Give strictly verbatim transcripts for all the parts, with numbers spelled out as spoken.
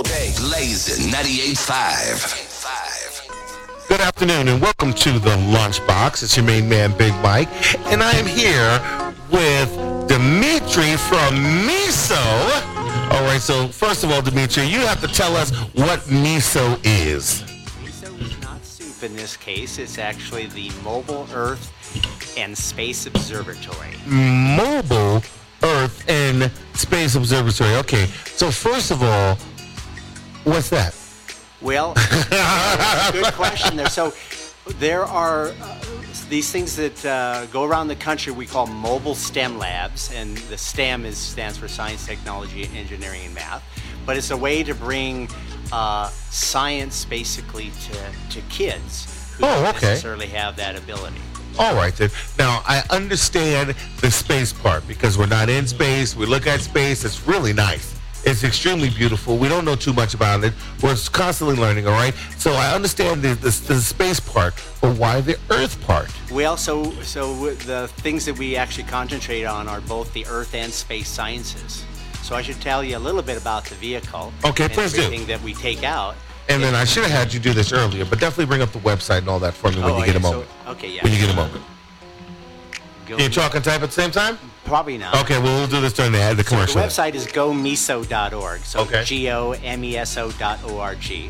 all day. Blazing ninety-eight point five. Good afternoon and welcome to the Lunchbox. It's your main man, Big Mike, and I am here with Dimitri from Miso. All right, so first of all, Dimitri, you have to tell us what Miso is. Miso is not soup in this case. It's actually the Mobile Earth and Space Observatory. Mobile Earth and Space Observatory. Okay, so first of all, what's that? Well, good question there. So there are uh, these things that uh, go around the country we call mobile STEM labs, and the STEM is stands for Science, Technology, Engineering, and Math. But it's a way to bring uh, science basically to, to kids who Oh, don't okay. necessarily have that ability. All right, then. Now, I understand the space part because we're not in space. We look at space. It's really nice. It's extremely beautiful. We don't know too much about it. We're constantly learning, all right? So I understand the, the, the space part, but why the Earth part? Well, so so the things that we actually concentrate on are both the Earth and space sciences. So I should tell you a little bit about the vehicle. Okay, and please do. everything that we take out. And then I should have had you do this earlier, but definitely bring up the website and all that for me when Oh, you get a yeah, moment. So, okay, yeah. When you get a moment. Go Can you talk and type at the same time? Probably not. Okay, well, we'll do this during the, the So commercial. the website is go meso dot org. So Okay. G O M E S O dot O R G.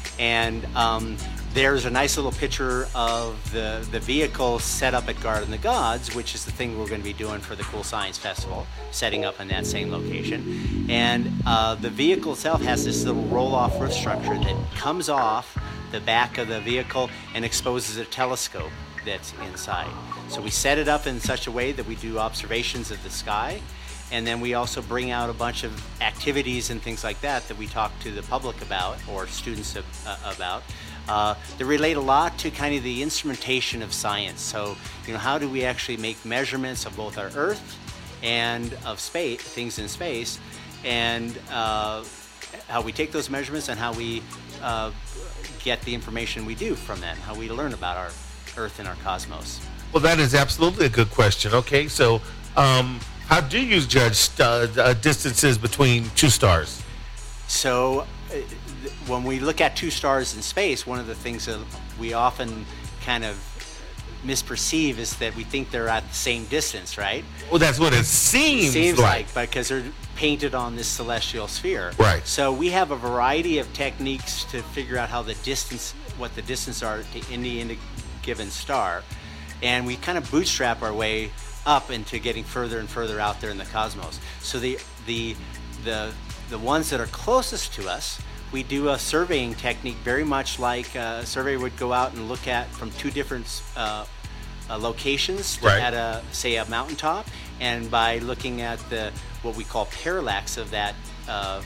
And um, there's a nice little picture of the, the vehicle set up at Garden of the Gods, which is the thing we're going to be doing for the Cool Science Festival, setting up in that same location. And uh, the vehicle itself has this little roll-off roof structure that comes off the back of the vehicle and exposes a telescope that's inside. So we set it up in such a way that we do observations of the sky, and then we also bring out a bunch of activities and things like that that we talk to the public about, or students of, uh, about, uh, that relate a lot to kind of the instrumentation of science. So, you know, how do we actually make measurements of both our Earth and of space, things in space, and uh, how we take those measurements and how we uh, get the information we do from that, how we learn about our Earth and our cosmos. Well, that is absolutely a good question. Okay, so um, how do you judge st- uh, distances between two stars? So, uh, th- when we look at two stars in space, one of the things that we often kind of misperceive is that we think they're at the same distance, right? Well, that's what it seems, Seems like. like, because they're painted on this celestial sphere. Right. So we have a variety of techniques to figure out how the distance, what the distance are to any, any given star, and we kind of bootstrap our way up into getting further and further out there in the cosmos. So the the the the ones that are closest to us, we do a surveying technique very much like a surveyor would go out and look at from two different uh, uh, locations Right. at a say a mountaintop, and by looking at the what we call parallax of that uh,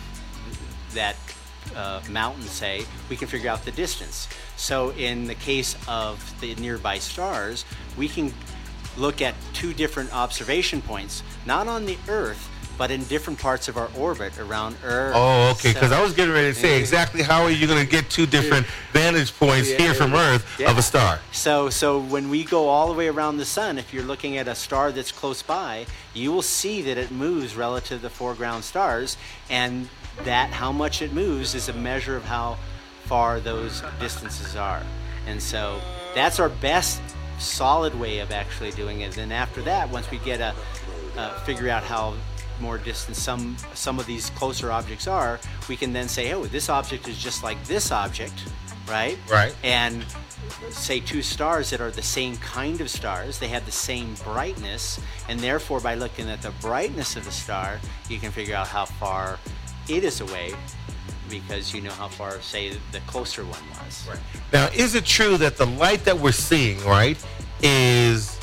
that uh, mountain, say, we can figure out the distance. So in the case of the nearby stars, we can look at two different observation points, not on the Earth, but in different parts of our orbit around Earth. Oh, okay, because So- I was getting ready to say exactly how are you going to get two different vantage points Yeah, here from Earth yeah. of a star? So, so when we go all the way around the sun, if you're looking at a star that's close by, you will see that it moves relative to the foreground stars, and that how much it moves is a measure of how far those distances are. And so that's our best solid way of actually doing it. And after that, once we get a uh, figure out how more distant some some of these closer objects are, we can then say, oh, this object is just like this object, right? Right. And say two stars that are the same kind of stars, they have the same brightness, and therefore by looking at the brightness of the star, you can figure out how far it is away, because you know how far, say, the closer one was. Right. Now, is it true that the light that we're seeing, right, is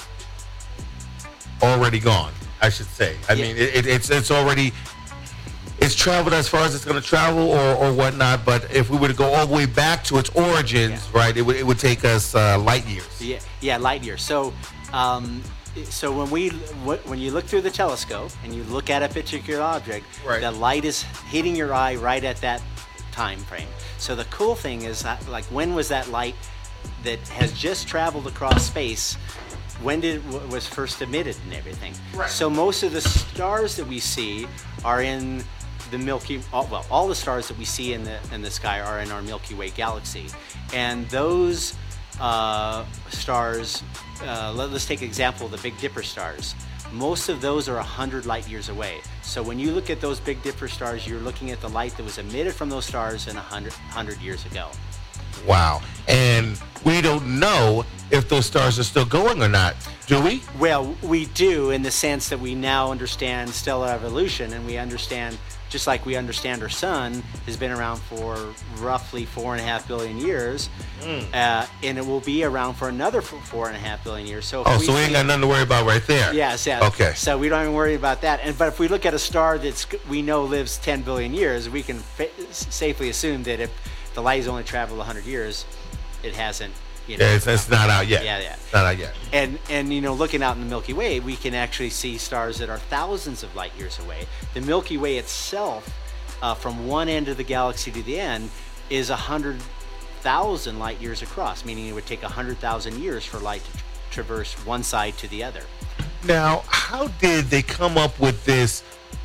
already gone? I should say. I Yeah. mean, it, it, it's it's already it's traveled as far as it's going to travel, or, or whatnot. But if we were to go all the way back to its origins, Yeah. right, it would it would take us uh, light years. Yeah, yeah, light years. So, um, so when we when you look through the telescope and you look at a particular object, Right. the light is hitting your eye right at that time frame. So the cool thing is that, like, when was that light that has just traveled across space? When did it was first emitted and everything? Right. So most of the stars that we see are in the Milky, all, well, all the stars that we see in the in the sky are in our Milky Way galaxy, and those uh, stars. Uh, let, let's take an example of the Big Dipper stars. Most of those are one hundred light years away. So when you look at those Big Dipper stars, you're looking at the light that was emitted from those stars in one hundred, one hundred years ago. Wow. And we don't know if those stars are still going or not, do we? Well, we do, in the sense that we now understand stellar evolution, and we understand, just like we understand our sun has been around for roughly four and a half billion years, mm. uh, and it will be around for another four and a half billion years. So, oh, we so we ain't got nothing to worry about right there. Yes, yeah. Okay. So we don't even worry about that. And but if we look at a star that's we know lives ten billion years, we can fa- safely assume that if the light has only traveled one hundred years, it hasn't. You know, yeah, it's, it's not out yet. Yeah, yeah. It's not out yet. And and you know, looking out in the Milky Way, we can actually see stars that are thousands of light years away. The Milky Way itself, uh, from one end of the galaxy to the end, is a hundred thousand light years across, meaning it would take a hundred thousand years for light to tra- traverse one side to the other. Now, how did they come up with this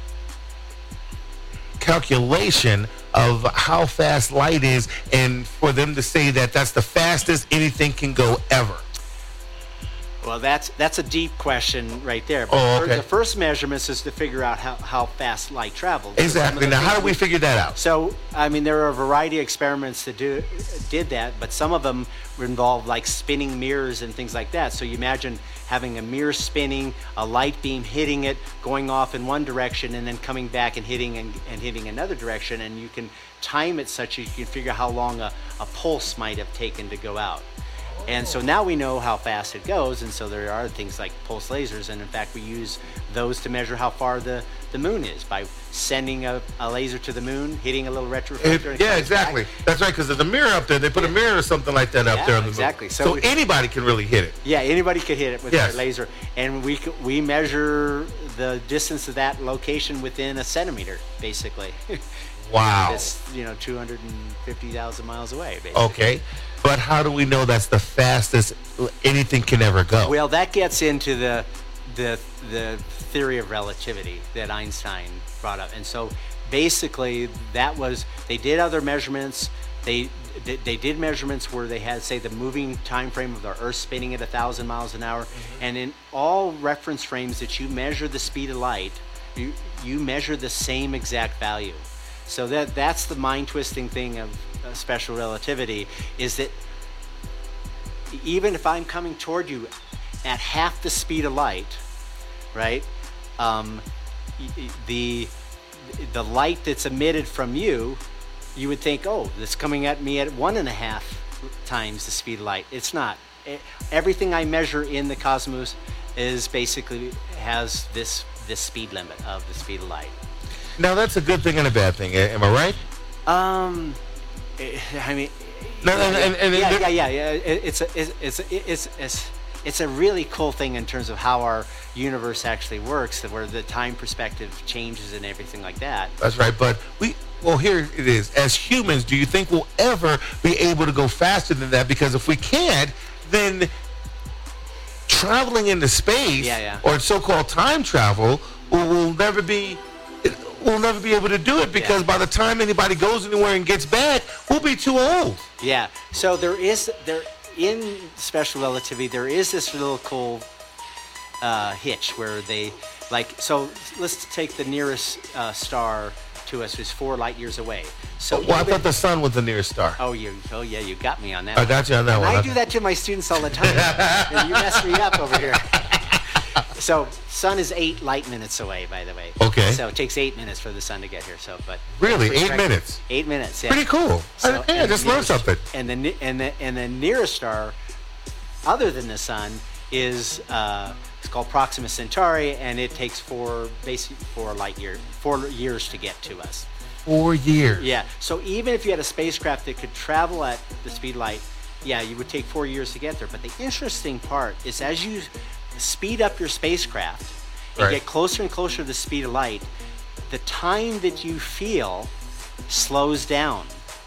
calculation of how fast light is, and for them to say that that's the fastest anything can go ever? Well, that's that's a deep question right there. But Oh, okay. The first measurements is to figure out how, how fast light travels. Exactly. Now, how do we things figure that out? So, I mean, there are a variety of experiments that do did that, but some of them were involved like spinning mirrors and things like that. So you imagine having a mirror spinning, a light beam hitting it, going off in one direction, and then coming back and hitting and, and hitting another direction, and you can time it such that you can figure how long a, a pulse might have taken to go out. And so now we know how fast it goes, and so there are things like pulse lasers, and in fact we use those to measure how far the, the moon is by sending a, a laser to the moon, hitting a little retroreflector. It, yeah, exactly. Back. That's right, because there's a mirror up there. They put a mirror or something like that up yeah, there on the exactly. moon. So, So we, anybody can really hit it. Yeah, anybody could hit it with Yes. a laser, and we c- we measure the distance of that location within a centimeter, basically. Wow. It's, you know, two hundred fifty thousand miles away, basically. Okay. But how do we know that's the fastest anything can ever go? Well, that gets into the the the theory of relativity that Einstein brought up, and so basically that was they did other measurements. They they did measurements where they had, say, the moving time frame of the Earth spinning at a thousand miles an hour, mm-hmm. and in all reference frames that you measure the speed of light, you you measure the same exact value. So that that's the mind-twisting thing of uh, special relativity, is that even if I'm coming toward you at half the speed of light, right, um, the the light that's emitted from you, you would think, oh, it's coming at me at one and a half times the speed of light. It's not. It, everything I measure in the cosmos is basically has this this speed limit of the speed of light. Now, that's a good thing and a bad thing. Am I right? Um, I mean, no, and, and, and yeah, yeah, yeah, yeah. It's a, it's, it's, it's, it's, it's a really cool thing in terms of how our universe actually works, where the time perspective changes and everything like that. That's right. But we, well, here it is. As humans, do you think we'll ever be able to go faster than that? Because if we can't, then traveling into space, yeah, yeah. or so-called time travel, will, will never be. We'll never be able to do it, because yeah. by the time anybody goes anywhere and gets back, we'll be too old. Yeah. So there is there in special relativity there is this little cool uh, hitch where they like. So let's take the nearest uh, star to us, who's four light years away. So well, I thought the sun was the nearest star. Oh, you. Oh, yeah. You got me on that. I got you on that and one. I do that to my students all the time. And you mess me up over here. So, sun is eight light minutes away, by the way. Okay. So it takes eight minutes for the sun to get here. So, but really, eight minutes. Eight minutes. Yeah. Pretty cool. So, I, hey, I just learned something. And the and the and the nearest star, other than the sun, is uh, it's called Proxima Centauri, and it takes four basically four light year four years to get to us. Four years. Yeah. So even if you had a spacecraft that could travel at the speed of light, yeah, you would take four years to get there. But the interesting part is, as you speed up your spacecraft and right. get closer and closer to the speed of light, the time that you feel slows down.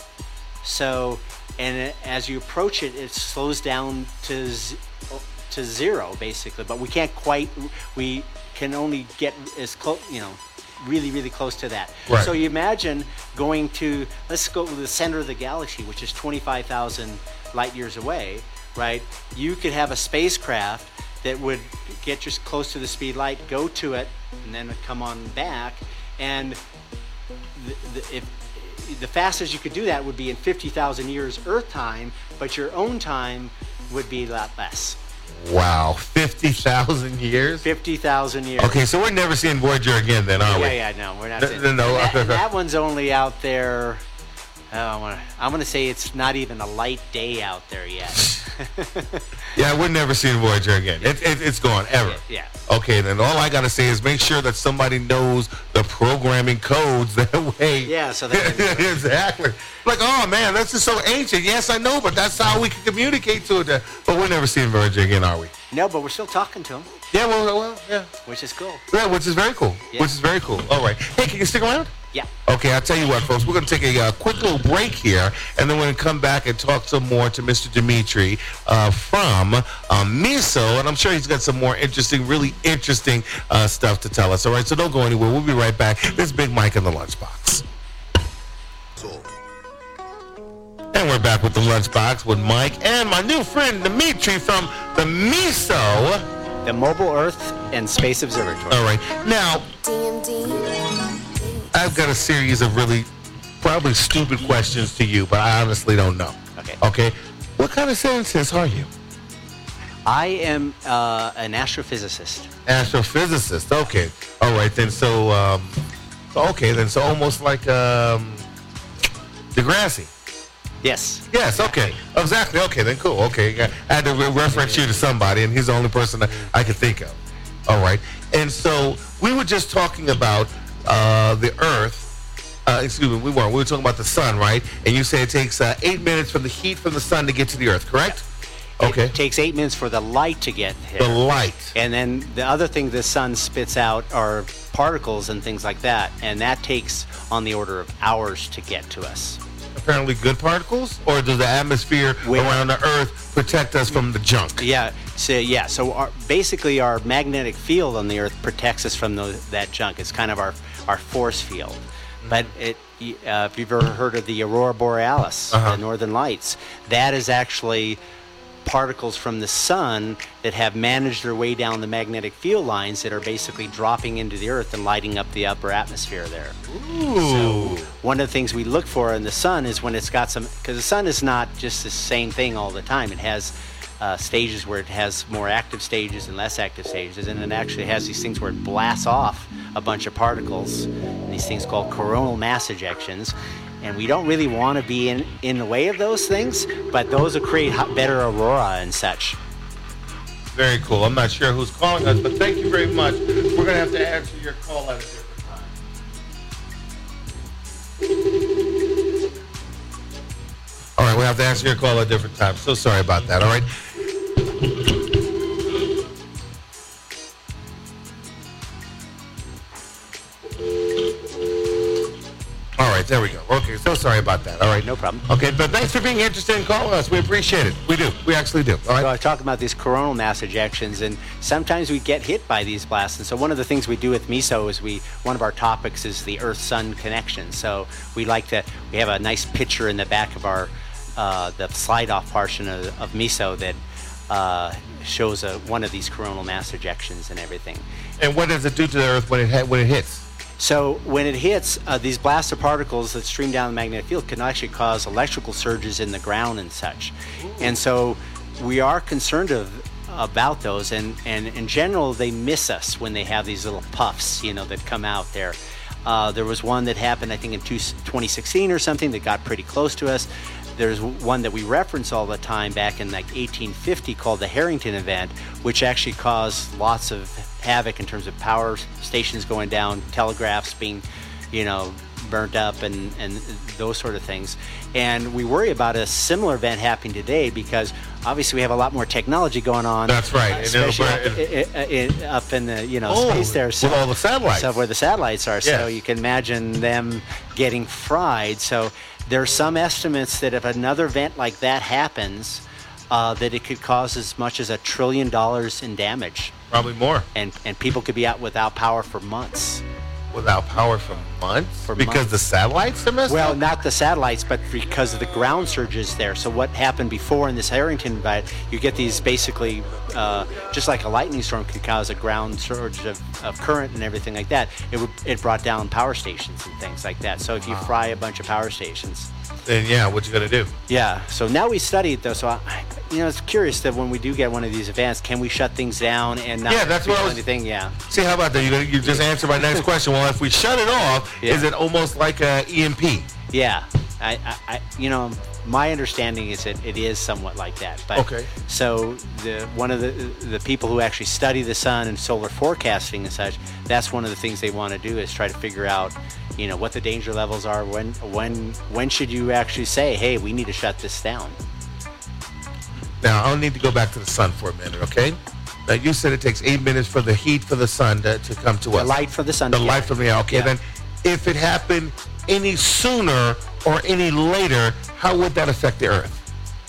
So, and as you approach it, it slows down to z- to zero basically. But we can't quite. We can only get as close, you know, really, really close to that. Right. So you imagine going to, let's go to the center of the galaxy, which is twenty-five thousand light years away, right? You could have a spacecraft that would get just close to the speed of light, go to it, and then come on back. And the, the, if, the fastest you could do that would be in fifty thousand years Earth time, but your own time would be a lot less. Wow, fifty thousand years? fifty thousand years. Okay, so we're never seeing Voyager again then, are we? Yeah, yeah, no, we're not. No, seeing no, no. And that, and that one's only out there. Oh, I'm gonna, I'm gonna say it's not even a light day out there yet. Yeah, we're never seeing Voyager again. It, it, it's gone, ever. Yeah. Okay, then all I got to say is make sure that somebody knows the programming codes that way. Yeah, so that exactly. Like, oh, man, that's just so ancient. Yes, I know, but that's how we can communicate to it. But we're never seeing Voyager again, are we? No, but we're still talking to them, Yeah, well, well, yeah. which is cool. Yeah, which is very cool. Yeah. Which is very cool. All right. Hey, can you stick around? Yeah. Okay, I'll tell you what, folks. We're going to take a uh, quick little break here, and then we're going to come back and talk some more to Mister Dimitri uh, from um, MISO, and I'm sure he's got some more interesting, really interesting uh, stuff to tell us. All right, so don't go anywhere. We'll be right back. This is Big Mike in the Lunchbox. And we're back with the Lunchbox with Mike and my new friend Dimitri from the MISO. The Mobile Earth and Space Observatory. All right. Now, I've got a series of really probably stupid questions to you, but I honestly don't know. Okay. Okay. What kind of scientist are you? I am uh, an astrophysicist. Astrophysicist. Okay. All right then. So, um, okay then. So almost like um, Degrassi. Yes. Yes. Okay. Exactly. Okay. Then cool. Okay. I had to re- reference you to somebody, and he's the only person that I could think of. All right. And so we were just talking about uh, the Earth. Uh, excuse me. We weren't. We were talking about the sun, right? And you say it takes uh, eight minutes from the heat from the sun to get to the Earth, correct? Okay. It takes eight minutes for the light to get here. The light. And then the other thing the sun spits out are particles and things like that, and that takes on the order of hours to get to us. Apparently good particles, or does the atmosphere Wait. around the Earth protect us from the junk? Yeah. So yeah. So our, basically, our magnetic field on the Earth protects us from those, that junk. It's kind of our our force field. But it, uh, if you've ever heard of the aurora borealis, Uh-huh. the northern lights, that is actually particles from the sun that have managed their way down the magnetic field lines that are basically dropping into the Earth and lighting up the upper atmosphere there. Ooh. So one of the things we look for in the sun is when it's got some, because the sun is not just the same thing all the time. It has uh, stages where it has more active stages and less active stages, and it actually has these things where it blasts off a bunch of particles, these things called coronal mass ejections. And we don't really want to be in, in the way of those things, but those will create hot, better aurora and such. Very cool. I'm not sure who's calling us, but thank you very much. We're going to have to answer your call at a different time. All right, we'll have to answer your call at a different time. So sorry about that, all right? All right, there we go. Okay, so sorry about that. All right. No problem. Okay, but thanks for being interested in calling us. We appreciate it. We do. We actually do. All So right. I talk about these coronal mass ejections, and sometimes we get hit by these blasts. And so one of the things we do with MISO is we, one of our topics is the Earth-Sun connection. So we like to, we have a nice picture in the back of our, uh, the slide-off portion of, of MISO that uh, shows a, one of these coronal mass ejections and everything. And what does it do to the Earth when it ha- when it hits? So when it hits, uh, these blast of particles that stream down the magnetic field can actually cause electrical surges in the ground and such. Ooh. And so we are concerned of, about those, and, and in general, they miss us when they have these little puffs, you know, that come out there. Uh, there was one that happened, I think, in twenty sixteen or something that got pretty close to us. There's one that we reference all the time back in like eighteen fifty called the Harrington event, which actually caused lots of havoc in terms of power stations going down, telegraphs being, you know, burnt up, and, and those sort of things. And we worry about a similar event happening today because obviously we have a lot more technology going on. That's right. Uh, And it'll especially burn- up, i- i- i- up in the, you know, Oh, space there. So, with all the satellites. So where the satellites are. So Yes. you can imagine them getting fried. So there are some estimates that if another event like that happens, uh, that it could cause as much as a trillion dollars in damage. Probably more. And, and people could be out without power for months. without power for months? For because months. the satellites are messed Well, up? not the satellites, but because of the ground surges there. So what happened before in this Harrington event, you get these basically, uh, just like a lightning storm could cause a ground surge of, of current and everything like that, it would it brought down power stations and things like that. So if you fry a bunch of power stations. Then, yeah, what you going to do? Yeah, so now we study it though, so I, you know, it's curious that when we do get one of these events, can we shut things down and not Yeah, that's what I feel was- anything? Yeah. See, how about that? You, you just answered my next question. Well, if we shut it off, Yeah. is it almost like a E M P? Yeah, I, I, I, you know, my understanding is that it is somewhat like that. But Okay. So the one of the the people who actually study the sun and solar forecasting and such, that's one of the things they want to do is try to figure out, you know, what the danger levels are. When when when should you actually say, hey, we need to shut this down? Now, I'll need to go back to the sun for a minute, okay? Now, you said it takes eight minutes for the heat for the sun to, to come to The us. light from the sun. The yeah. light from the okay. Yeah. Then, if it happened any sooner or any later, how would that affect the Earth?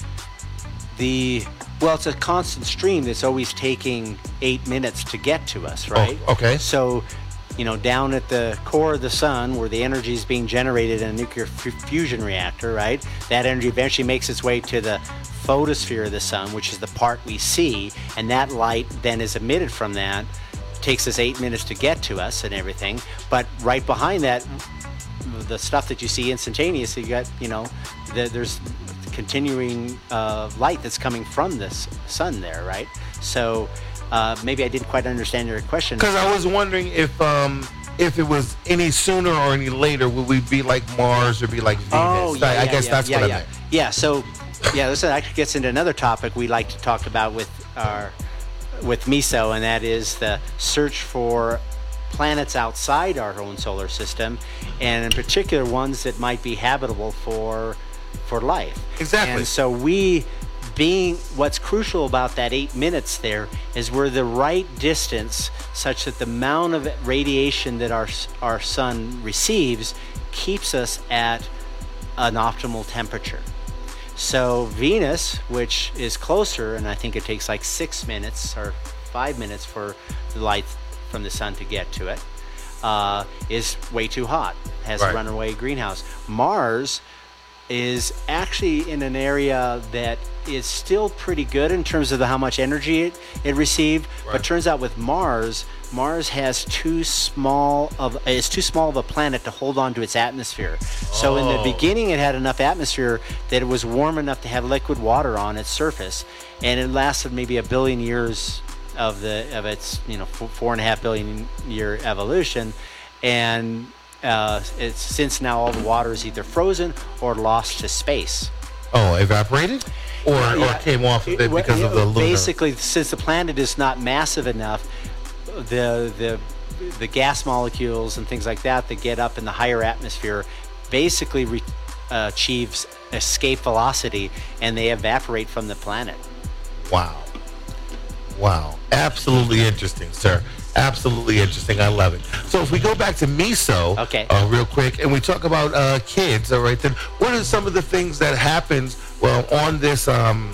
The well, it's a constant stream that's always taking eight minutes to get to us, right? Oh, okay. So, you know, down at the core of the sun, where the energy is being generated in a nuclear f- fusion reactor, right? That energy eventually makes its way to the photosphere of the sun, which is the part we see, and that light then is emitted from that. Takes us eight minutes to get to us and everything, but right behind that, the stuff that you see instantaneously, you got, you know, the, there's continuing uh, light that's coming from this sun there, right? So uh, maybe I didn't quite understand your question. Because I was wondering if um, if it was any sooner or any later, would we be like Mars or be like Venus? Oh, yeah, I, I yeah, guess yeah, that's yeah, what yeah. I meant. Yeah, so, yeah, this actually gets into another topic we like to talk about with our, with MISO, and that is the search for planets outside our own solar system, and in particular ones that might be habitable for for life. Exactly. And so we, being, what's crucial about that eight minutes there is we're the right distance such that the amount of radiation that our our sun receives keeps us at an optimal temperature. So Venus, which is closer, and I think it takes like six minutes or five minutes for the light from the sun to get to it, uh, is way too hot, has Right. a runaway greenhouse. Mars is actually in an area that is still pretty good in terms of the, how much energy it, it received, Right. but turns out with Mars, Mars has too small of it's too small of a planet to hold on to its atmosphere. So in the Oh. beginning, it had enough atmosphere that it was warm enough to have liquid water on its surface, and it lasted maybe a billion years of the of its you know four, four and a half billion year evolution, and uh, it's since now all the water is either frozen or lost to space. Oh, evaporated? Or, Yeah, or came off of it well, because you of know, the lunar... Basically, since the planet is not massive enough, the the the gas molecules and things like that that get up in the higher atmosphere basically re- uh, achieves escape velocity, and they evaporate from the planet. Wow. Wow. Absolutely interesting, sir. Absolutely interesting. I love it. So if we go back to MISO, Okay. uh, real quick, and we talk about uh, kids, all right, then what are some of the things that happens, well, on this, um,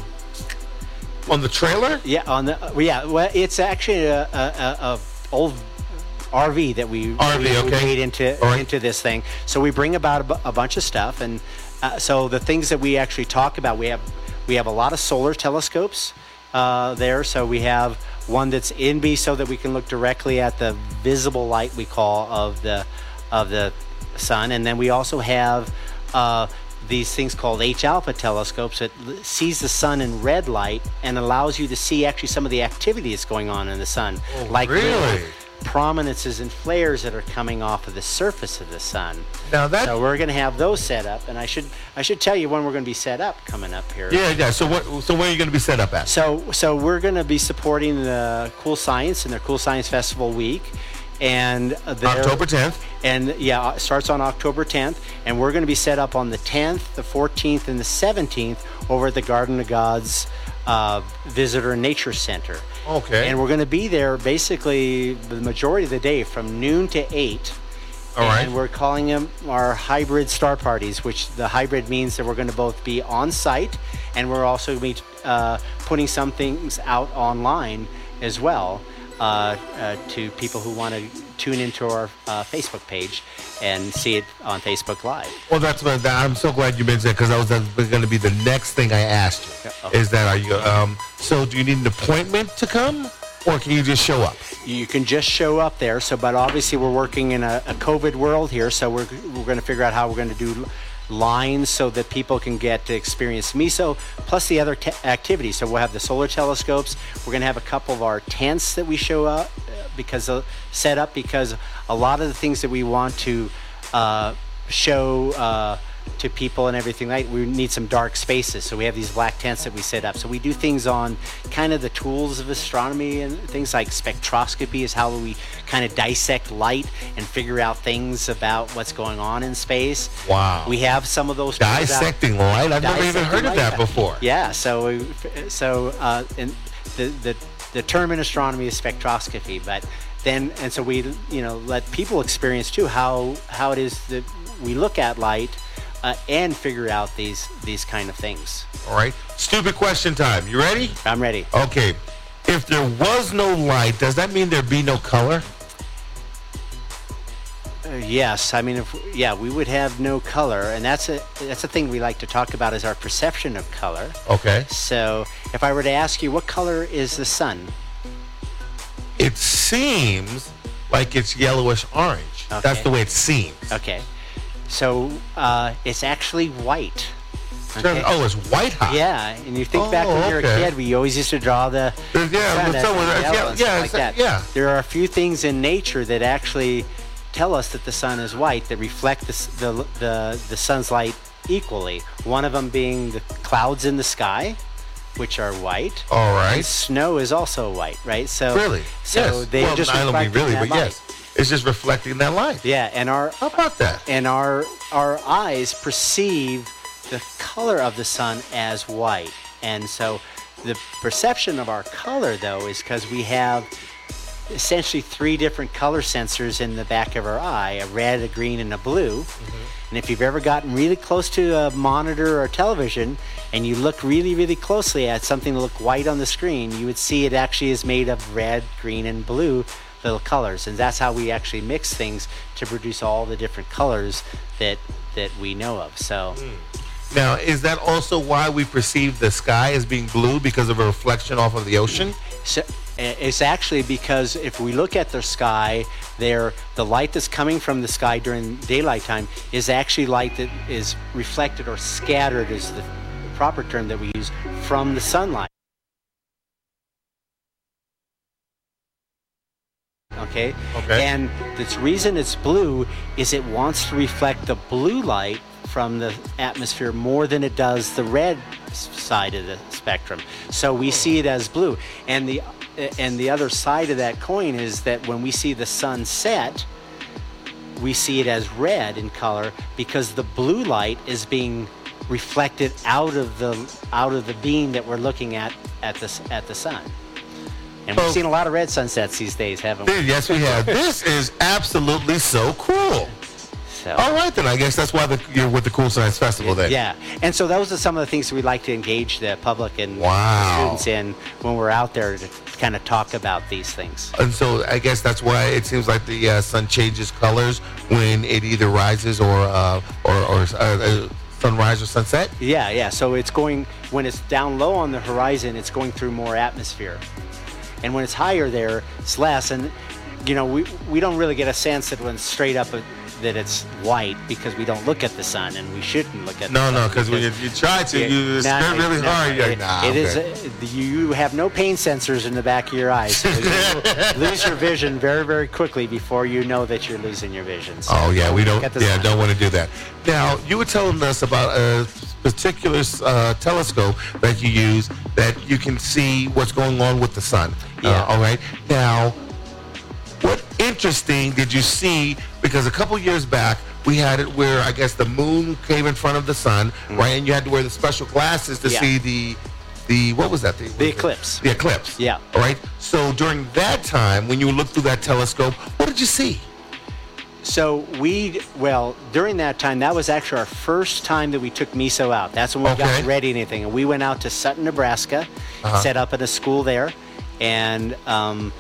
on the trailer? Yeah, on the well, yeah, well, it's actually a, a, a, a old R V that we, R V, we, we okay. made into All right. into this thing. So we bring about a, bu- a bunch of stuff, and uh, so the things that we actually talk about, we have we have a lot of solar telescopes uh, there. So we have one that's in B so that we can look directly at the visible light we call of the of the sun, and then we also have uh, these things called H alpha telescopes that l- sees the sun in red light and allows you to see actually some of the activity that's going on in the sun, Oh, like little really? prominences and flares that are coming off of the surface of the sun. Now that... So we're going to have those set up, and I should I should tell you when we're going to be set up coming up here. Yeah, yeah. So what? So where are you going to be set up at? So, so we're going to be supporting the Cool Science and their Cool Science Festival Week, and their- October tenth. And yeah, it starts on October tenth, and we're going to be set up on the tenth, the fourteenth, and the seventeenth over at the Garden of Gods uh, Visitor Nature Center. Okay. And we're going to be there basically the majority of the day from noon to eight. All right. And we're calling them our hybrid star parties, which the hybrid means that we're going to both be on site, and we're also going to be uh, putting some things out online as well. uh, uh, to people who want to tune into our uh, Facebook page and see it on Facebook Live. Well, that's what I'm so glad you mentioned that, because that was going to be the next thing I asked you. Yeah, okay. Is that are you? Um, so, do you need an appointment to come, or can you just show up? You can just show up there. So, but obviously we're working in a, a COVID world here, so we're we're going to figure out how we're going to do lines so that people can get to experience MISO, plus the other te- activities. So we'll have the solar telescopes. We're going to have a couple of our tents that we show up uh, because uh, set up because a lot of the things that we want to uh, show uh, to people and everything, like we need some dark spaces. So we have these black tents that we set up. So we do things on kind of the tools of astronomy and things like spectroscopy is how we kind of dissect light and figure out things about what's going on in space. Wow. We have some of those tools out. Dissecting light? I've never even Dissecting heard of light. that before. Yeah. So, we- so uh, and the the the term in astronomy is spectroscopy, but then and so we you know let people experience too how how it is that we look at light uh, and figure out these these kind of things. All right. Stupid question time. You ready? I'm ready. Okay. If there was no light, does that mean there'd be no color? Uh, yes, I mean, if yeah, we would have no color, and that's a that's a thing we like to talk about is our perception of color. Okay. So, if I were to ask you, what color is the sun? It seems like it's yellowish orange. That's Okay. the way it seems. Okay, so uh, it's actually white. Turn- Okay. Oh, it's white hot. Yeah, and you think Oh, back when you were a okay. kid, we always used to draw the Yeah, sun but as someone- yellow yeah, and yeah, stuff like it's- that. yeah. There are a few things in nature that actually tell us that the sun is white, that reflect the s- the the, the sun's light equally. One of them being the clouds in the sky, which are white. All And right. snow is also white, right? So Really? So yes. they well, just I don't mean reflecting really, that but light. yes. It's just reflecting that light. Yeah, and our How about that? and our our eyes perceive the color of the sun as white, and so the perception of our color though is because we have essentially three different color sensors in the back of our eye: a red, a green, and a blue. Mm-hmm. And if you've ever gotten really close to a monitor or television and you look really really closely at something that look white on the screen, you would see it actually is made of red, green, and blue little colors, and that's how we actually mix things to produce all the different colors that that we know of. So Now, is that also why we perceive the sky as being blue because of a reflection off of the ocean? So uh, it's actually because if we look at the sky, there the light that's coming from the sky during daylight time is actually light that is reflected or scattered, is the proper term that we use, from the sunlight. Okay? Okay. And the reason it's blue is it wants to reflect the blue light from the atmosphere more than it does the red s- side of the spectrum. So we see it as blue. And the and the other side of that coin is that when we see the sun set, we see it as red in color because the blue light is being reflected out of the out of the beam that we're looking at at the s- at the sun. And we've So- seen a lot of red sunsets these days, haven't we? Dude, yes, we have. This is absolutely so cool. So, All right, then. I guess that's why the, you're with the Cool Science Festival then. yeah, and so those are some of the things we like to engage the public and Wow. students in when we're out there to kind of talk about these things. And so I guess that's why it seems like the uh, sun changes colors when it either rises or uh, or, or uh, uh, sunrise or sunset. Yeah, yeah. So it's going when it's down low on the horizon, it's going through more atmosphere, and when it's higher there, it's less. And you know, we we don't really get a sense that when it's straight up uh, that it's white because we don't look at the sun, and we shouldn't look at the No, sun. no, because when you, you try to, Yeah, you nah, squint really nah, hard. You're like, it- nah, it is, okay. uh, you have no pain sensors in the back of your eyes. So you lose your vision very, very quickly before you know that you're losing your vision. So Oh yeah, we don't. look at the Yeah, sun. don't want to do that. Now you were telling us about a particular uh, telescope that you use that you can see what's going on with the sun. Yeah. Uh, all right. Now, what interesting did you see? Because a couple years back we had it where I guess the moon came in front of the sun, right, and you had to wear the special glasses to Yeah. see the the what was that? The, The eclipse. The eclipse. Yeah. All right. So during that time, when you looked through that telescope, what did you see? So we, well, during that time, that was actually our first time that we took MISO out. That's when we Okay. got ready anything. And we went out to Sutton, Nebraska, Uh-huh. set up in a school there, and um,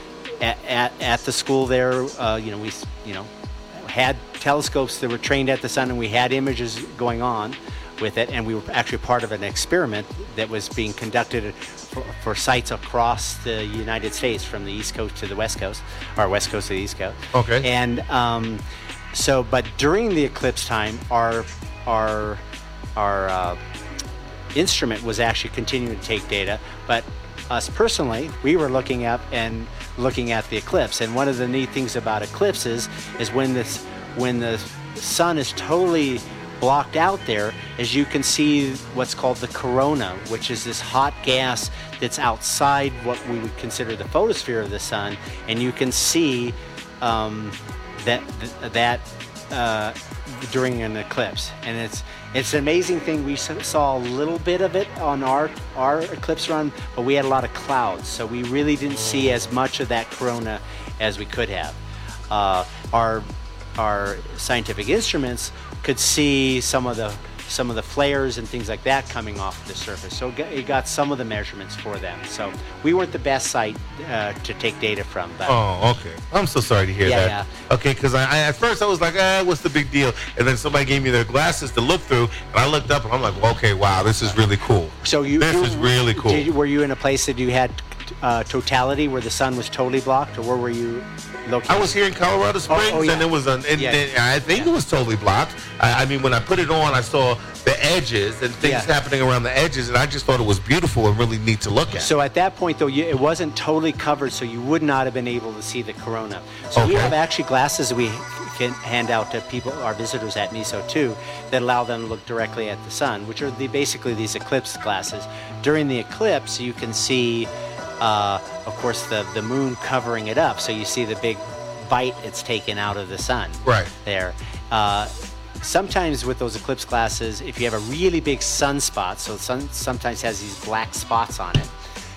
at, at, at the school there, uh, you know, we, you know, had telescopes that were trained at the sun, and we had images going on with it, and we were actually part of an experiment that was being conducted for, for sites across the United States, from the East Coast to the West Coast, or West Coast to the East Coast. Okay. And um, so, but during the eclipse time, our our our uh, instrument was actually continuing to take data, but us personally, we were looking up and looking at the eclipse. And one of the neat things about eclipses is when this when the sun is totally blocked out there, as you can see what's called the corona, which is this hot gas that's outside what we would consider the photosphere of the sun, and you can see um, that that uh, during an eclipse. And it's it's an amazing thing. We saw a little bit of it on our our eclipse run, but we had a lot of clouds, so we really didn't see as much of that corona as we could have. Uh, our our scientific instruments could see some of the some of the flares and things like that coming off the surface. So it got some of the measurements for them. So we weren't the best site uh, to take data from. But oh, okay. I'm so sorry to hear yeah, that. Yeah. Okay, because I, I at first I was like, ah, what's the big deal? And then somebody gave me their glasses to look through, and I looked up and I'm like, well, okay, wow, this is really cool. So you this you, is really cool. Did, were you in a place that you had uh, totality where the sun was totally blocked, or where were you located? I was here in Colorado Springs, oh, oh, yeah. and it was an, and, yeah. and I think it was totally blocked. I, I mean, when I put it on, I saw the edges and things Yeah. happening around the edges, and I just thought it was beautiful and really neat to look at. So at that point, though, you, it wasn't totally covered, so you would not have been able to see the corona. So we Okay. have actually glasses that we can hand out to people, our visitors at MISO too, that allow them to look directly at the sun, which are the, basically these eclipse glasses. During the eclipse, you can see, uh, of course, the, the moon covering it up, so you see the big bite it's taken out of the sun. Right. There. Uh, Sometimes with those eclipse glasses, if you have a really big sunspot, so the sun sometimes has these black spots on it,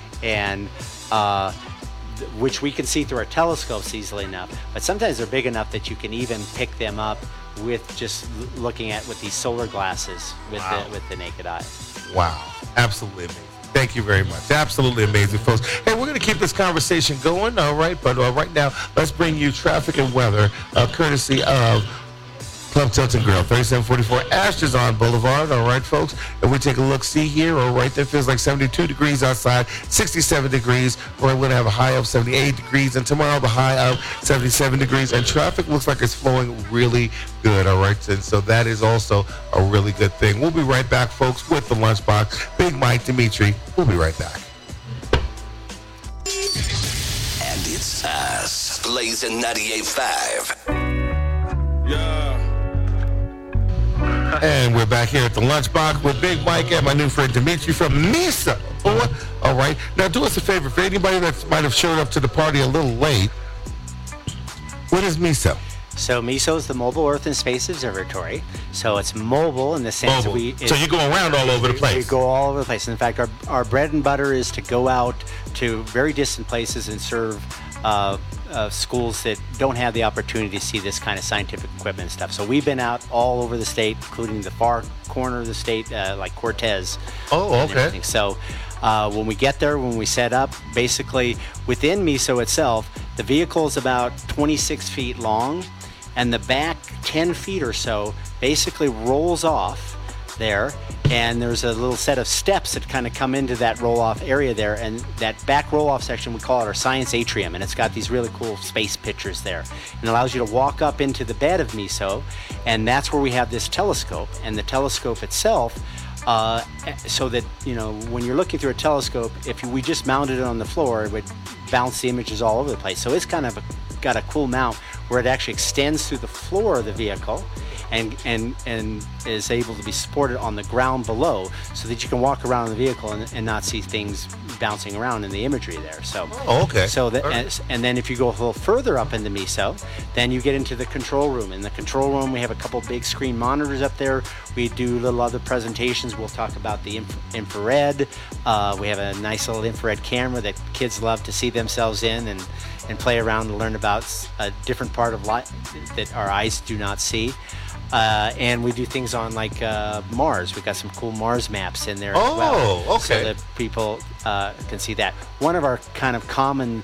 and uh, th- which we can see through our telescopes easily enough, but sometimes they're big enough that you can even pick them up with just l- looking at with these solar glasses with Wow. the with the naked eye. Wow, absolutely amazing. Thank you very much. Absolutely amazing, folks. Hey, we're going to keep this conversation going, all right? But uh, right now, let's bring you traffic and weather, uh, courtesy of Club Tilton Grill, thirty-seven forty-four Ashton Boulevard. All right, folks. And we take a look, see here, all right, there feels like seventy-two degrees outside, sixty-seven degrees. We're going to have a high of seventy-eight degrees, and tomorrow the high of seventy-seven degrees. And traffic looks like it's flowing really good, all right? And so that is also a really good thing. We'll be right back, folks, with the Lunchbox. Big Mike, Dimitri. We'll be right back. And it's us, Blazing ninety-eight point five. Yeah. And we're back here at the Lunchbox with Big Mike and my new friend Dimitri from MISO. All right. Now, do us a favor. For anybody that might have showed up to the party a little late, what is MISO? So MISO is the Mobile Earth and Space Observatory. So it's mobile in the sense Mobile. we. So you go around all over the We place. go all over the place. In fact, our, our bread and butter is to go out to very distant places and serve uh, uh, schools that don't have the opportunity to see this kind of scientific equipment and stuff. So we've been out all over the state, including the far corner of the state, uh, like Cortez. Oh, and okay. everything. So uh, when we get there, when we set up, basically within MISO itself, the vehicle is about twenty-six feet long, and the back ten feet or so basically rolls off there, and there's a little set of steps that kind of come into that roll-off area there, and that back roll-off section, we call it our science atrium, and it's got these really cool space pictures there, and allows you to walk up into the bed of MISO, and that's where we have this telescope, and the telescope itself, uh, so that, you know, when you're looking through a telescope, if we just mounted it on the floor, it would bounce the images all over the place. So it's kind of a, got a cool mount where it actually extends through the floor of the vehicle and and and is able to be supported on the ground below, so that you can walk around the vehicle and, and not see things bouncing around in the imagery there. So Oh, okay. so that, All right. and, and then if you go a little further up into MISO, then you get into the control room. In the control room, we have a couple big screen monitors up there. We do little other presentations. We'll talk about the inf- infrared. Uh, we have a nice little infrared camera that kids love to see themselves in and, and play around and learn about a different part of life that our eyes do not see. Uh, and we do things on like uh, Mars. We've got some cool Mars maps in there as well. Oh, okay. So that people uh, can see that. One of our kind of common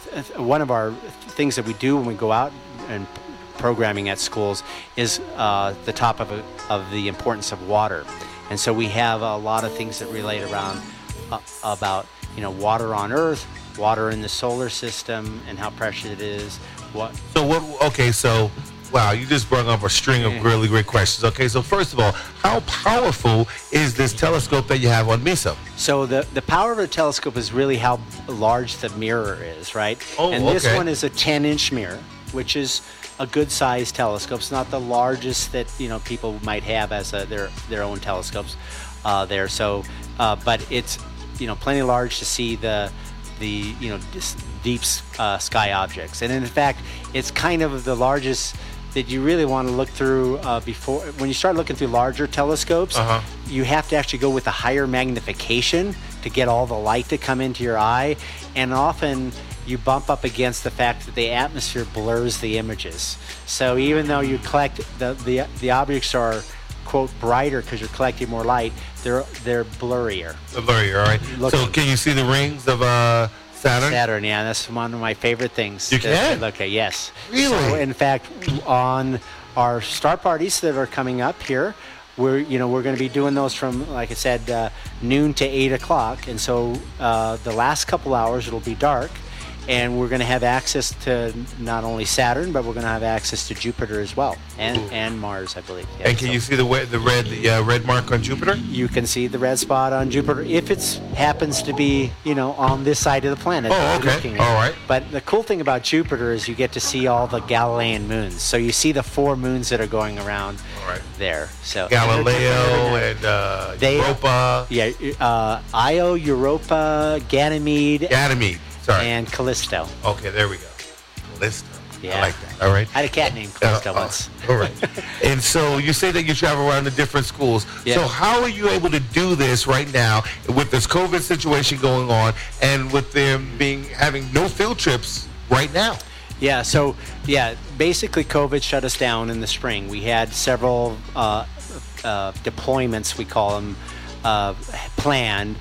one of our things that we do when we go out and programming at schools is uh, the top of, a, of the importance of water. And so we have a lot of things that relate around uh, about, you know, water on Earth, water in the solar system, and how precious it is. What? So what? Okay, so wow, you just brought up a string of really great questions. Okay, so first of all, how powerful is this telescope that you have on MISO? So the, the power of a telescope is really how large the mirror is, right? Oh, and this okay. one is a ten-inch mirror, which is a good-sized telescope. It's not the largest that, you know, people might have as a, their their own telescopes uh, there. So, uh, but it's, you know, plenty large to see the the you know deep uh, sky objects. And in fact, it's kind of the largest that you really want to look through uh, before. When you start looking through larger telescopes, uh-huh. you have to actually go with a higher magnification to get all the light to come into your eye, and often you bump up against the fact that the atmosphere blurs the images. So even though you collect the the, the objects are quote brighter because you're collecting more light, they're they're blurrier. The blurrier, all right. Look, so can you see the rings of uh, Saturn? Saturn, yeah, that's one of my favorite things. You to, can? to look at, yes. Really? So in fact, on our star parties that are coming up here, we're you know we're going to be doing those from, like I said, uh, noon to eight o'clock, and so uh, the last couple hours it'll be dark. And we're going to have access to not only Saturn, but we're going to have access to Jupiter as well, and Ooh. and Mars, I believe. Yeah, And can so you see the wa- the red the uh, red mark on Jupiter? you can see the red spot on Jupiter if it happens to be, you know, on this side of the planet. Oh, that we're okay. looking at. All right. But the cool thing about Jupiter is you get to see all the Galilean moons. So you see the four moons that are going around All right. there. So Galileo and uh, They- Europa, yeah, uh, Io, Europa, Ganymede, Ganymede. Sorry. and Callisto. Okay, there we go. Callisto. I Yeah. like that. All right. I had a cat named Callisto Uh, uh, once. all right. And so you say that you travel around to different schools. Yeah. So how are you able to do this right now with this COVID situation going on and with them being having no field trips right now? Yeah, so, yeah, basically COVID shut us down in the spring. We had several uh, uh, deployments, we call them, uh, planned,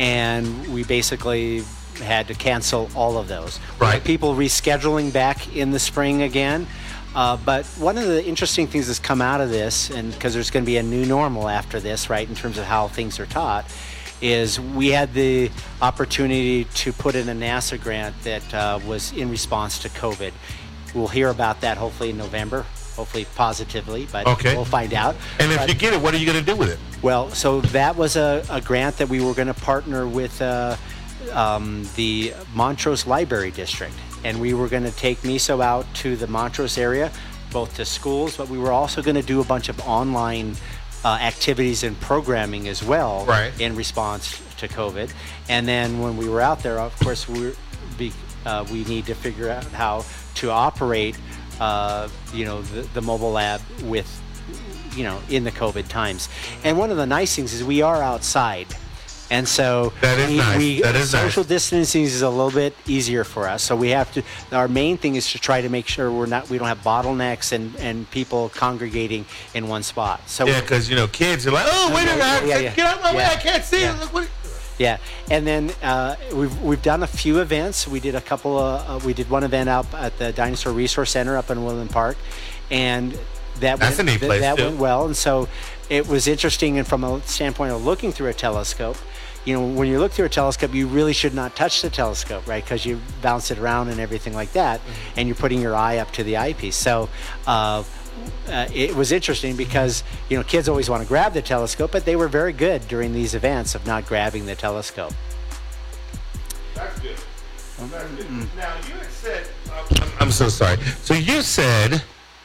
and we basically had to cancel all of those. We Right. had people rescheduling back in the spring again. Uh, but one of the interesting things that's come out of this, and because there's going to be a new normal after this, right, in terms of how things are taught, is we had the opportunity to put in a NASA grant that uh, was in response to COVID. We'll hear about that hopefully in November, hopefully positively, but Okay. we'll find out. And if But- you get it, what are you going to do with it? well, so that was a, a grant that we were going to partner with uh, um, the Montrose Library District. And we were going to take MISO out to the Montrose area, both to schools, but we were also going to do a bunch of online uh, activities and programming as well Right. in response to COVID. And then when we were out there, of course, we were, be, uh, we need to figure out how to operate, uh, you know, the, the mobile lab with, you know, in the COVID times. And one of the nice things is we are outside. And so That is we, nice. we That is nice. social distancing is a little bit easier for us. So we have to, our main thing is to try to make sure we're not, we don't have bottlenecks and, and people congregating in one spot. So Yeah, because, you know, kids are like, oh, wait a minute, I- Yeah, yeah. get out of my way, Yeah. I can't see Yeah. it. Look what it- Yeah, and then uh, we've we've done a few events. We did a couple of uh, we did one event out at the Dinosaur Resource Center up in Woodland Park, and that That's went, a neat th- place, that too. went well. And so it was interesting. And from a standpoint of looking through a telescope, you know, when you look through a telescope, you really should not touch the telescope, right? Because you bounce it around and everything like that, Mm-hmm. and you're putting your eye up to the eyepiece. So. Uh, Uh, it was interesting because, you know, kids always want to grab the telescope, but they were very good during these events of not grabbing the telescope. That's good. That's good. Now, you had said, I'm, I'm so sorry. So you said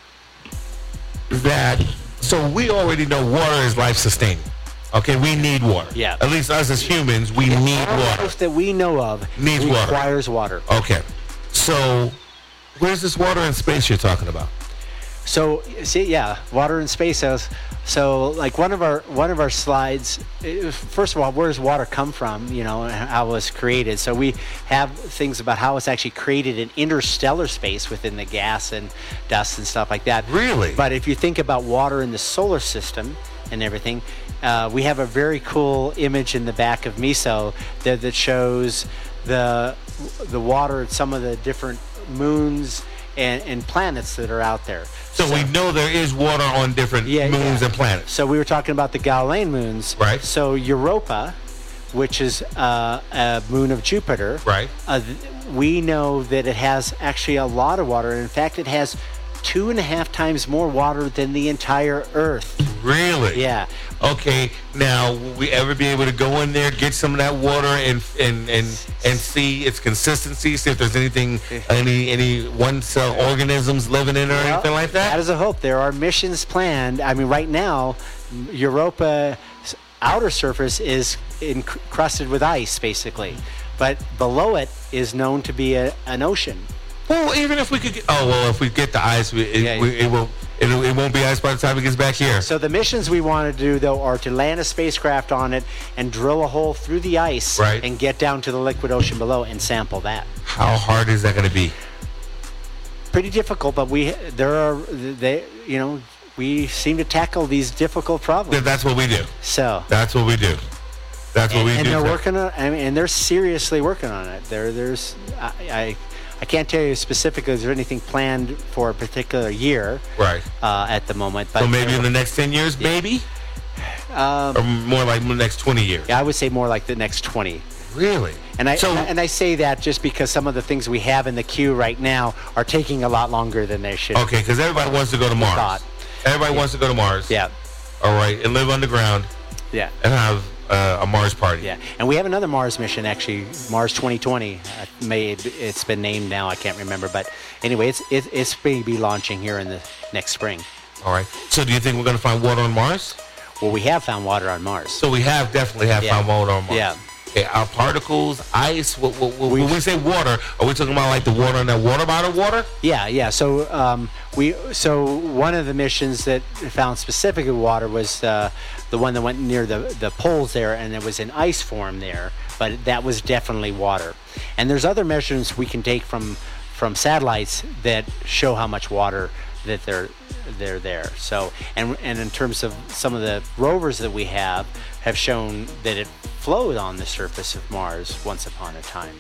that, so we already know water is life-sustaining. Okay, we need water. Yeah. At least us as humans, we need All water. life that we know of Needs water. requires water. Okay. So, where's this water in space you're talking about? So, see, yeah, water in space. So, so like one of our one of our slides. eh, First of all, where does water come from? You know, and how it was created. So we have things about how it's actually created in interstellar space within the gas and dust and stuff like that. Really? But if you think about water in the solar system and everything, uh, we have a very cool image in the back of MISO that, that shows the the water at some of the different moons and, and planets that are out there. So, so we know there is water on different yeah, moons yeah. and planets. So we were talking about the Galilean moons. Right. So Europa, which is uh, a moon of Jupiter. Right. Uh, th- we know that it has actually a lot of water. In fact, it has two and a half times more water than the entire Earth. Really? Yeah. Okay. Now, will we ever be able to go in there, get some of that water, and and and and see its consistency? See if there's anything, any any one cell organisms living in it or Well, anything like that? That is a hope. There are missions planned. I mean, right now, Europa's outer surface is encrusted with ice, basically, but below it is known to be a, an ocean. Well, even if we could get, oh well, if we get the ice, we, it, Yeah, we, it will it, it won't be ice by the time it gets back here. So the missions we want to do, though, are to land a spacecraft on it and drill a hole through the ice Right. and get down to the liquid ocean below and sample that. How hard is that going to be? Pretty difficult, but we there are they you know we seem to tackle these difficult problems. Th- That's what we do. So That's what we do. That's what and, we and do. they're sir. working on. I mean, and they're seriously working on it. There, there's I, I I can't tell you specifically is there anything planned for a particular year Right. uh, at the moment. But So maybe they're- in the next ten years, maybe? um, Or more like the next twenty years? yeah, I would say more like the next twenty. Really? And I So- and I say that just because some of the things we have in the queue right now are taking a lot longer than they should. Okay, because everybody wants to go to Mars. thought. Everybody wants to go to Mars. Yeah. All right, and live underground Yeah. and have uh, a Mars party. Yeah. And we have another Mars mission actually, Mars twenty twenty. Uh, may it's been named now. I can't remember, but anyway, it's it, it's going to be launching here in the next spring. All right. So do you think we're going to find water on Mars? Well, we have found water on Mars. So we have definitely have Yeah. found water on Mars. Yeah. Okay, our particles, ice. What, what, what, when we say water, are we talking about like the water in that water bottle water? Yeah, yeah. So um, we so one of the missions that found specifically water was uh, the one that went near the the poles there, and it was in ice form there. But that was definitely water. And there's other measurements we can take from from satellites that show how much water that they're they're there. So and and in terms of some of the rovers that we have have shown that it flowed on the surface of Mars once upon a time.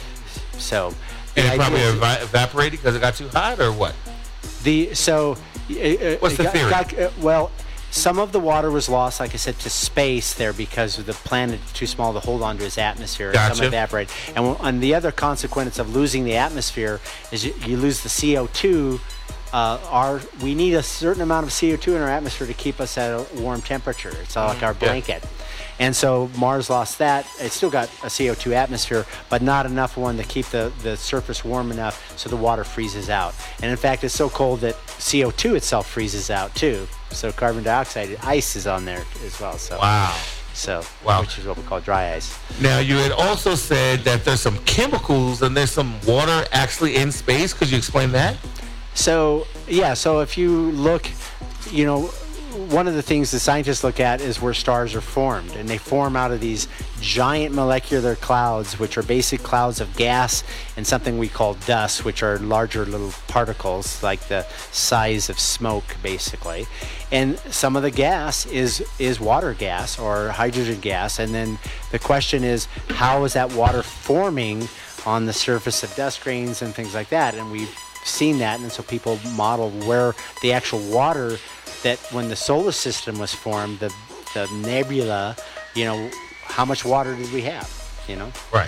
So the And it idea probably is- evi- evaporated because it got too hot, or what? The so, uh, uh, What's the got- theory? got- uh, well, some of the water was lost, like I said, to space there because of the planet too small to hold onto its atmosphere. And Gotcha. some evaporated. And, w- and the other consequence of losing the atmosphere is you, you lose the C O two. Uh, our we need a certain amount of C O two in our atmosphere to keep us at a warm temperature. It's all like our Yeah. blanket. And so Mars lost that. It still got a C O two atmosphere, but not enough one to keep the, the surface warm enough so the water freezes out. And in fact, it's so cold that C O two itself freezes out too. So carbon dioxide, ice is on there as well. So, Wow. so Wow. which is what we call dry ice. Now, you had also said that there's some chemicals and there's some water actually in space. Could you explain that? So yeah, so if you look, you know, one of the things the scientists look at is where stars are formed, and they form out of these giant molecular clouds, which are basic clouds of gas and something we call dust, which are larger little particles like the size of smoke, basically. And some of the gas is is water gas or hydrogen gas, and then the question is, how is that water forming on the surface of dust grains and things like that? And we've seen that, and so people model where the actual water that when the solar system was formed, the the nebula, you know, how much water did we have, you know? Right.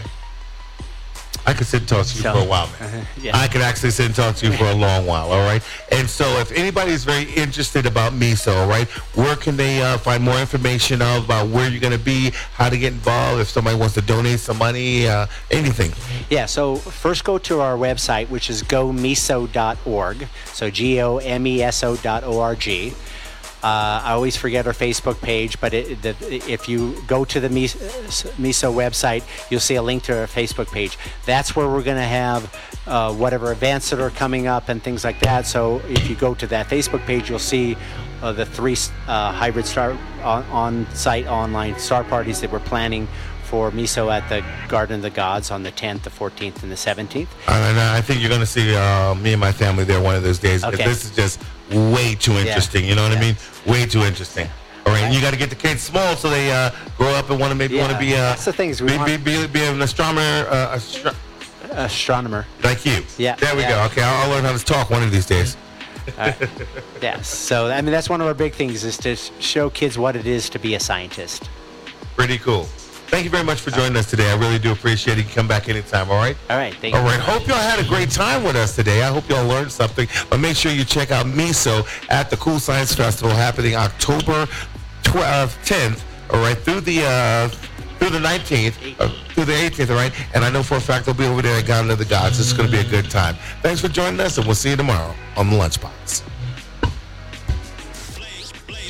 I could sit and talk to you So- for a while, man. Yeah. I could actually sit and talk to you for a long while, all right? And so if anybody's very interested about MISO, all right, where can they uh, find more information of about where you're going to be, how to get involved, if somebody wants to donate some money, uh, anything? Yeah, so first go to our website, which is go miso dot org, so G O M E S O dot O R G. Uh, I always forget our Facebook page, but it, the, if you go to the MISO, MISO website, you'll see a link to our Facebook page. That's where we're going to have uh, whatever events that are coming up and things like that. So if you go to that Facebook page, you'll see uh, the three uh, hybrid star on, on-site online star parties that we're planning for MISO at the Garden of the Gods on the tenth, the fourteenth, and the seventeenth. And I think you're going to see uh, me and my family there one of those days. 'Cause Okay. This is just way too interesting. You know what I Yeah. mean? Way too interesting. All right. And you got to get the kids small so they uh, grow up and want to maybe Yeah, want to be uh, that's the thing is we be, want- be, be, be an astronomer, uh, astro- Astronomer. like you. Yeah, There we yeah. go. Okay, I'll, I'll learn how to talk one of these days. Yes. So I mean that's one of our big things is to sh- show kids what it is to be a scientist. Pretty cool. Thank you very much for joining us today. I really do appreciate it. You can come back anytime, all right? All right. Thank All you. right. Hope y'all had a great time with us today. I hope y'all learned something. But make sure you check out MISO at the Cool Science Festival happening October twelfth, tenth, all right, through the uh, through the nineteenth, uh, through the eighteenth, all right? And I know for a fact they'll be over there at Garden of the Gods. It's going to be a good time. Thanks for joining us, and we'll see you tomorrow on The Lunchbox.